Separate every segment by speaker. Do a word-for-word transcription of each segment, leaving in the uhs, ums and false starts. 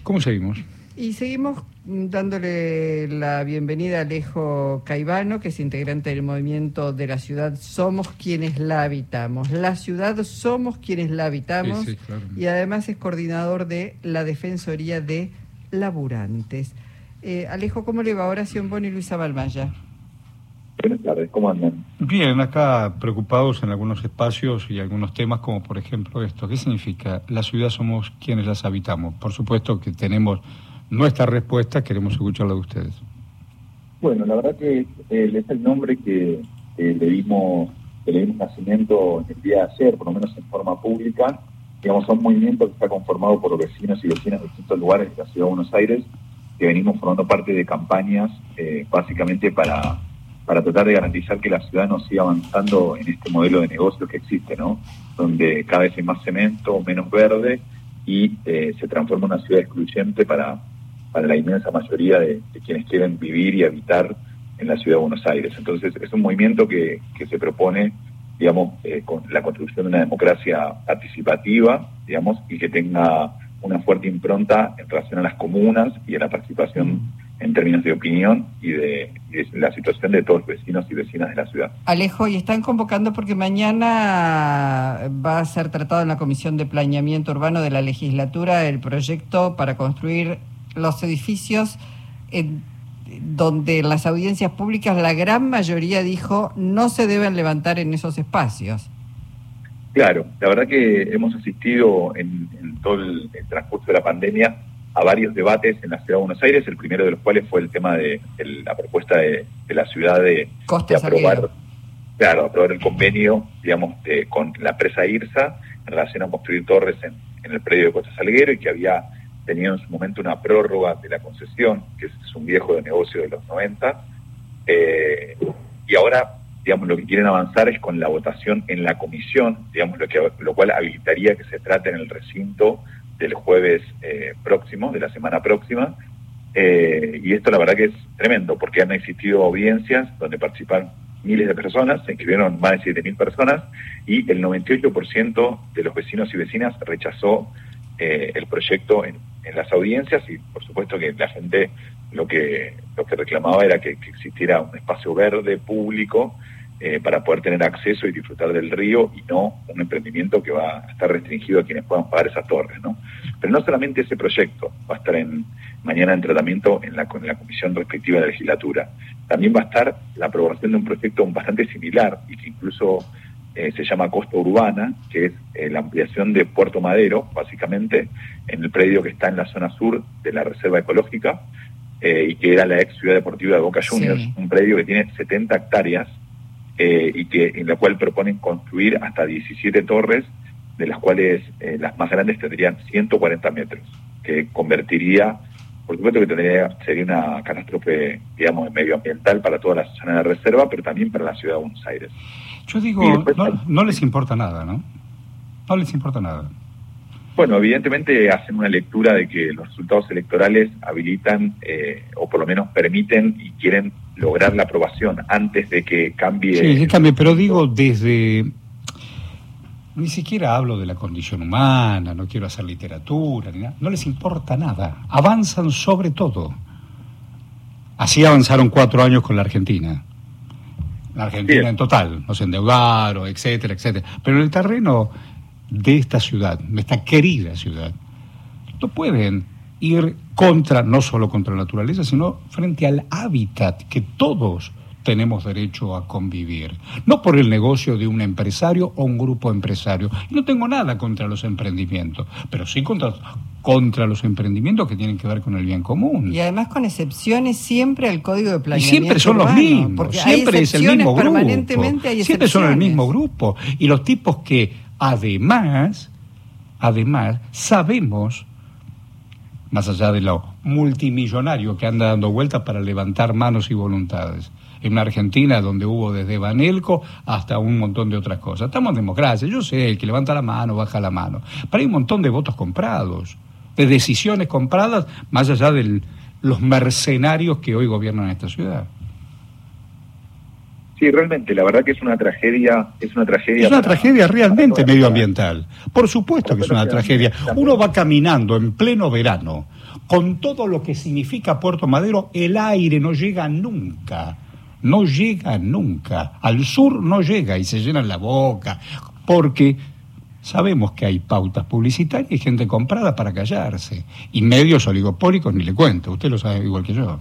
Speaker 1: ¿Cómo seguimos?
Speaker 2: Y seguimos dándole la bienvenida a Alejo Caivano, que es integrante del movimiento de la ciudad Somos Quienes la Habitamos. La ciudad somos quienes la habitamos,
Speaker 1: sí, sí, claro.
Speaker 2: Y además es coordinador de la Defensoría de Laburantes. Eh, Alejo, ¿cómo le va? Horacio Boni y Luisa Balmaya.
Speaker 3: Buenas tardes, ¿cómo andan?
Speaker 1: Bien, acá preocupados en algunos espacios y algunos temas, como por ejemplo esto. ¿Qué significa? La ciudad somos quienes las habitamos. Por supuesto que tenemos nuestra respuesta, queremos escucharla de ustedes.
Speaker 3: Bueno, la verdad que eh, es el nombre que eh, le dimos que le dimos nacimiento el día de ayer, por lo menos en forma pública. Digamos, es un movimiento que está conformado por vecinos y vecinas de distintos lugares de la ciudad de Buenos Aires, que venimos formando parte de campañas eh, básicamente para... para tratar de garantizar que la ciudad no siga avanzando en este modelo de negocio que existe, ¿no? Donde cada vez hay más cemento, menos verde, y eh, se transforma en una ciudad excluyente para, para la inmensa mayoría de, de quienes quieren vivir y habitar en la ciudad de Buenos Aires. Entonces, es un movimiento que, que se propone, digamos, eh, con la construcción de una democracia participativa, digamos, y que tenga una fuerte impronta en relación a las comunas y a la participación mm. en términos de opinión y de, y de la situación de todos los vecinos y vecinas de la ciudad.
Speaker 2: Alejo, y están convocando porque mañana va a ser tratado en la Comisión de Planeamiento Urbano de la Legislatura el proyecto para construir los edificios en, donde las audiencias públicas, la gran mayoría dijo, no se deben levantar en esos espacios.
Speaker 3: Claro, la verdad que hemos asistido en, en todo el, el transcurso de la pandemia a varios debates en la ciudad de Buenos Aires, el primero de los cuales fue el tema de, de la propuesta de, de la ciudad de, de aprobar, claro, aprobar el convenio, digamos, de, con la empresa IRSA en relación a construir torres en, en el predio de Costa Salguero, y que había tenido en su momento una prórroga de la concesión, que es, es un viejo de negocio de los noventa, eh, y ahora, digamos, lo que quieren avanzar es con la votación en la comisión, digamos, lo que lo cual habilitaría que se trate en el recinto del jueves eh, próximo, de la semana próxima, eh, y esto la verdad que es tremendo, porque han existido audiencias donde participaron miles de personas, se inscribieron más de siete mil personas, y el noventa y ocho por ciento de los vecinos y vecinas rechazó eh, el proyecto en, en las audiencias, y por supuesto que la gente lo que lo que reclamaba era que, que existiera un espacio verde público Eh, para poder tener acceso y disfrutar del río, y no un emprendimiento que va a estar restringido a quienes puedan pagar esas torres, ¿no? Pero no solamente ese proyecto va a estar en mañana en tratamiento en la, en la comisión respectiva de la legislatura. También va a estar la aprobación de un proyecto bastante similar, y que incluso eh, se llama Costa Urbana, que es eh, la ampliación de Puerto Madero, básicamente, en el predio que está en la zona sur de la Reserva Ecológica, eh, y que era la ex Ciudad Deportiva de Boca Juniors, sí. Un predio que tiene setenta hectáreas, Eh, y que en la cual proponen construir hasta diecisiete torres, de las cuales eh, las más grandes tendrían ciento cuarenta metros, que convertiría, por supuesto que tendría sería una catástrofe, digamos, medioambiental para toda la zona de reserva, pero también para la ciudad de Buenos Aires.
Speaker 1: Yo digo, después, no, no les importa nada, ¿no? No les importa nada.
Speaker 3: Bueno, evidentemente hacen una lectura de que los resultados electorales habilitan, eh, o por lo menos permiten y quieren lograr la aprobación antes de que cambie.
Speaker 1: Sí, que cambie, pero digo desde... Ni siquiera hablo de la condición humana, no quiero hacer literatura, ni nada. No les importa nada. Avanzan sobre todo. Así avanzaron cuatro años con la Argentina. La Argentina sí. En total, nos endeudaron, etcétera, etcétera. Pero en el terreno de esta ciudad, de esta querida ciudad, no pueden ir contra, no solo contra la naturaleza, sino frente al hábitat que todos tenemos derecho a convivir. No por el negocio de un empresario o un grupo empresario. No tengo nada contra los emprendimientos, pero sí contra, contra los emprendimientos que tienen que ver con el bien común.
Speaker 2: Y además con excepciones siempre al Código de Planeamiento
Speaker 1: Y siempre son
Speaker 2: urbano,
Speaker 1: los mismos, siempre es el mismo grupo.
Speaker 2: Permanentemente hay
Speaker 1: siempre son el mismo grupo. Y los tipos que además, además, sabemos, más allá de lo multimillonario que anda dando vueltas para levantar manos y voluntades, en una Argentina donde hubo desde Banelco hasta un montón de otras cosas. Estamos en democracia, yo sé, el que levanta la mano, baja la mano, pero hay un montón de votos comprados, de decisiones compradas, más allá de los mercenarios que hoy gobiernan esta ciudad.
Speaker 3: Sí, realmente, la verdad que es una tragedia, es una tragedia.
Speaker 1: Es una
Speaker 3: para,
Speaker 1: tragedia realmente
Speaker 3: para
Speaker 1: medioambiental. Por supuesto que es una tragedia. Uno va caminando en pleno verano Con todo lo que significa Puerto Madero, el aire no llega nunca, no llega nunca. Al sur no llega y se llenan la boca, porque sabemos que hay pautas publicitarias y gente comprada para callarse. Y medios oligopólicos ni le cuento, usted lo sabe igual que yo.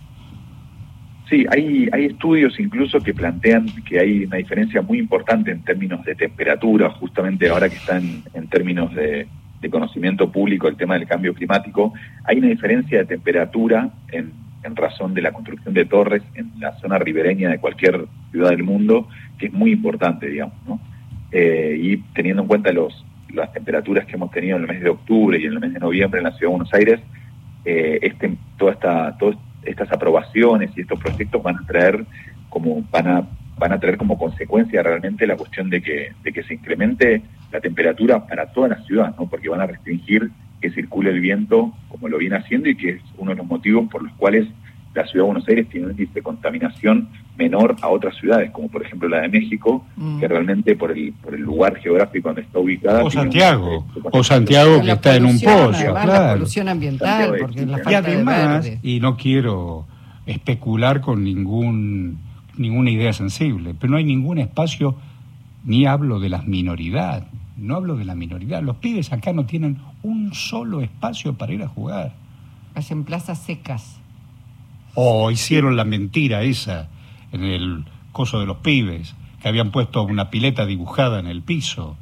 Speaker 3: Sí, hay, hay estudios incluso que plantean que hay una diferencia muy importante en términos de temperatura, justamente ahora que están en términos de, de conocimiento público el tema del cambio climático. Hay una diferencia de temperatura en, en razón de la construcción de torres en la zona ribereña de cualquier ciudad del mundo, que es muy importante, digamos, ¿no? Eh, y teniendo en cuenta los las temperaturas que hemos tenido en el mes de octubre y en el mes de noviembre en la Ciudad de Buenos Aires, eh, este, toda esta, todas estas aprobaciones y estos proyectos van a traer como van a van a traer como consecuencia realmente la cuestión de que de que se incremente la temperatura para toda la ciudad, ¿no? Porque van a restringir que circule el viento como lo viene haciendo, y que es uno de los motivos por los cuales la Ciudad de Buenos Aires tiene un índice de contaminación menor a otras ciudades, como por ejemplo la de México, mm. que realmente por el por el lugar geográfico donde está ubicada...
Speaker 1: O Santiago, un, o Santiago que está en un pozo,
Speaker 2: además,
Speaker 1: claro.
Speaker 2: La polución ambiental, porque la falta
Speaker 1: y además,
Speaker 2: de verde.
Speaker 1: Y no quiero especular con ningún ninguna idea sensible, pero no hay ningún espacio, ni hablo de las minoridades, no hablo de la minoridad. Los pibes acá no tienen un solo espacio para ir a jugar.
Speaker 2: Hacen plazas secas.
Speaker 1: O hicieron la mentira esa en el coso de los pibes, que habían puesto una pileta dibujada en el piso,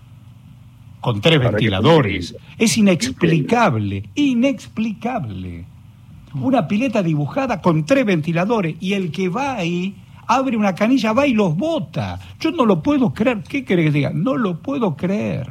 Speaker 1: con tres ventiladores. Es inexplicable, inexplicable. Una pileta dibujada con tres ventiladores, y el que va ahí, abre una canilla, va y los bota. Yo no lo puedo creer. ¿Qué querés que diga? No lo puedo creer.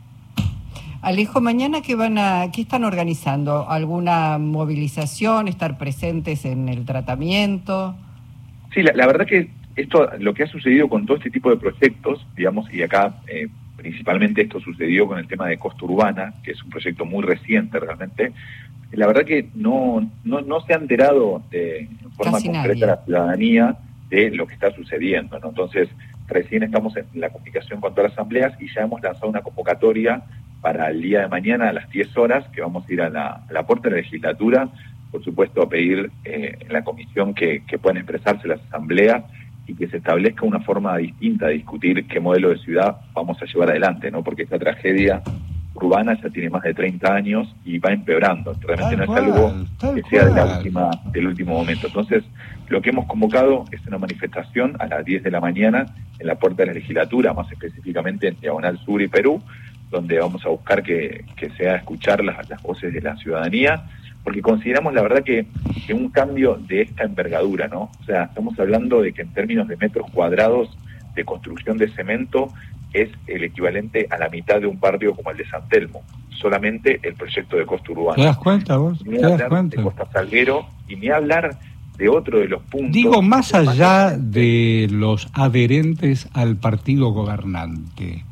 Speaker 2: Alejo, mañana qué van a, qué están organizando, ¿alguna movilización, estar presentes en el tratamiento?
Speaker 3: Sí, la, la verdad que esto, lo que ha sucedido con todo este tipo de proyectos, digamos, y acá eh, principalmente esto sucedió con el tema de Costa Urbana, que es un proyecto muy reciente realmente. La verdad que no no, no se ha enterado de en forma
Speaker 2: Casi
Speaker 3: concreta
Speaker 2: nadie.
Speaker 3: La ciudadanía de lo que está sucediendo, ¿no? Entonces, recién estamos en la comunicación con todas las asambleas y ya hemos lanzado una convocatoria para el día de mañana a las diez horas, que vamos a ir a la, a la puerta de la legislatura, por supuesto a pedir eh, en la comisión que, que puedan expresarse las asambleas y que se establezca una forma distinta de discutir qué modelo de ciudad vamos a llevar adelante, ¿no? Porque esta tragedia urbana ya tiene más de treinta años y va empeorando. Realmente no es algo que sea de la última, del último momento. Entonces, lo que hemos convocado es una manifestación a las diez de la mañana en la puerta de la legislatura, más específicamente en Diagonal Sur y Perú, donde vamos a buscar que, que sea escuchar las, las voces de la ciudadanía, porque consideramos la verdad que, que un cambio de esta envergadura, ¿no? O sea, estamos hablando de que en términos de metros cuadrados de construcción de cemento es el equivalente a la mitad de un barrio como el de San Telmo, solamente el proyecto de Costa Urbana.
Speaker 1: ¿Te das cuenta vos?
Speaker 3: Ni
Speaker 1: ¿Te das
Speaker 3: hablar
Speaker 1: cuenta?
Speaker 3: de Costa Salguero, y ni hablar de otro de los puntos.
Speaker 1: Digo, más allá de los adherentes al partido gobernante,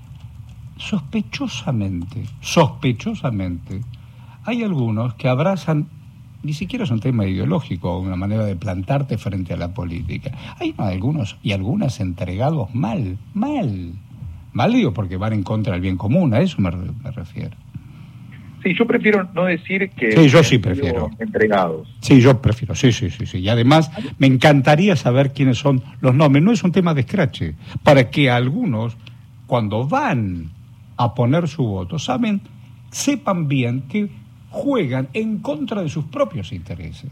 Speaker 1: sospechosamente, sospechosamente, hay algunos que abrazan, ni siquiera es un tema ideológico, una manera de plantarte frente a la política. Hay algunos y algunas entregados mal, mal. Mal digo porque van en contra del bien común, a eso me, me refiero.
Speaker 3: Sí, yo prefiero no decir que...
Speaker 1: Sí, yo sí prefiero.
Speaker 3: Entregados.
Speaker 1: Sí, yo prefiero, sí, sí, sí, sí. Y además me encantaría saber quiénes son los nombres. No es un tema de escrache, para que algunos, cuando van a poner su voto, saben, sepan bien que juegan en contra de sus propios intereses.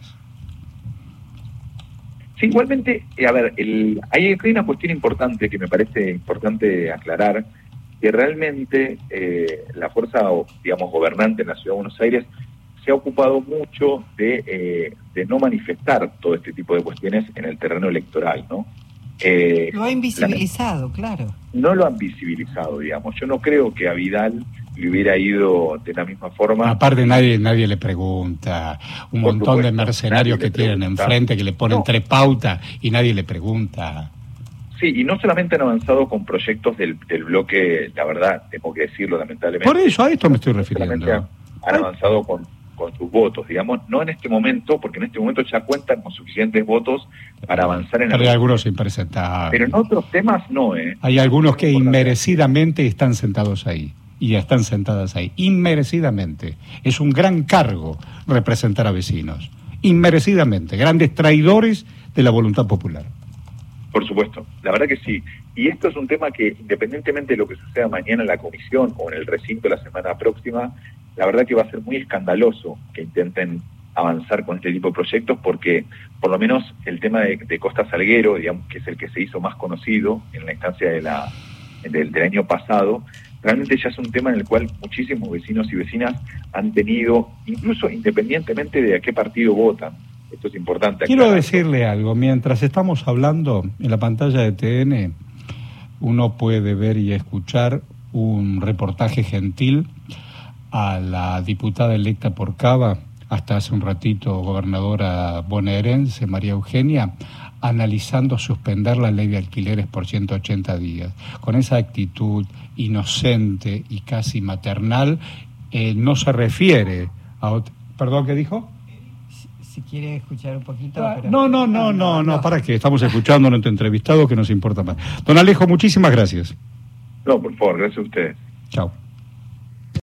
Speaker 3: Sí, igualmente, eh, a ver, el, hay, hay una cuestión importante que me parece importante aclarar, que realmente eh, la fuerza, digamos, gobernante en la Ciudad de Buenos Aires se ha ocupado mucho de, eh, de no manifestar todo este tipo de cuestiones en el terreno electoral, ¿no?
Speaker 2: Eh, lo ha invisibilizado, la, claro.
Speaker 3: No lo han visibilizado, digamos. Yo no creo que a Vidal le hubiera ido de la misma forma.
Speaker 1: Aparte nadie nadie le pregunta, un Por montón supuesto, de mercenarios que tienen enfrente, que le ponen no. tres pautas y nadie le pregunta.
Speaker 3: Sí, y no solamente han avanzado con proyectos del, del bloque, la verdad, tengo que decirlo lamentablemente.
Speaker 1: Por eso, a esto me estoy refiriendo.
Speaker 3: Han, han avanzado con, con sus votos, digamos, no en este momento, porque en este momento ya cuentan con suficientes votos para avanzar en
Speaker 1: Pero
Speaker 3: el...
Speaker 1: hay algunos impresentables.
Speaker 3: Pero en otros temas no, ¿eh?
Speaker 1: Hay algunos que inmerecidamente están sentados ahí. y están sentadas ahí, inmerecidamente. Es un gran cargo representar a vecinos, inmerecidamente, grandes traidores de la voluntad popular.
Speaker 3: Por supuesto, la verdad que sí. Y esto es un tema que, independientemente de lo que suceda mañana en la comisión o en el recinto la semana próxima, la verdad que va a ser muy escandaloso que intenten avanzar con este tipo de proyectos, porque por lo menos el tema de, de Costa Salguero, digamos, que es el que se hizo más conocido en la instancia de la, del, del año pasado, realmente ya es un tema en el cual muchísimos vecinos y vecinas han tenido, incluso independientemente de a qué partido votan. Esto es importante.
Speaker 1: Quiero
Speaker 3: aclararlo.
Speaker 1: decirle algo, mientras estamos hablando, en la pantalla de T N uno puede ver y escuchar un reportaje gentil a la diputada electa por Cava, hasta hace un ratito gobernadora bonaerense, María Eugenia, analizando suspender la ley de alquileres por ciento ochenta días. Con esa actitud inocente y casi maternal, eh, no se refiere a... Ot- ¿Perdón, qué dijo?
Speaker 2: Si quiere escuchar un poquito.
Speaker 1: Ah,
Speaker 2: pero...
Speaker 1: No, no, no, no, no, ¿para qué? Estamos escuchando a nuestro entrevistado, que nos importa más. Don Alejo, muchísimas gracias.
Speaker 3: No, por favor, gracias a ustedes.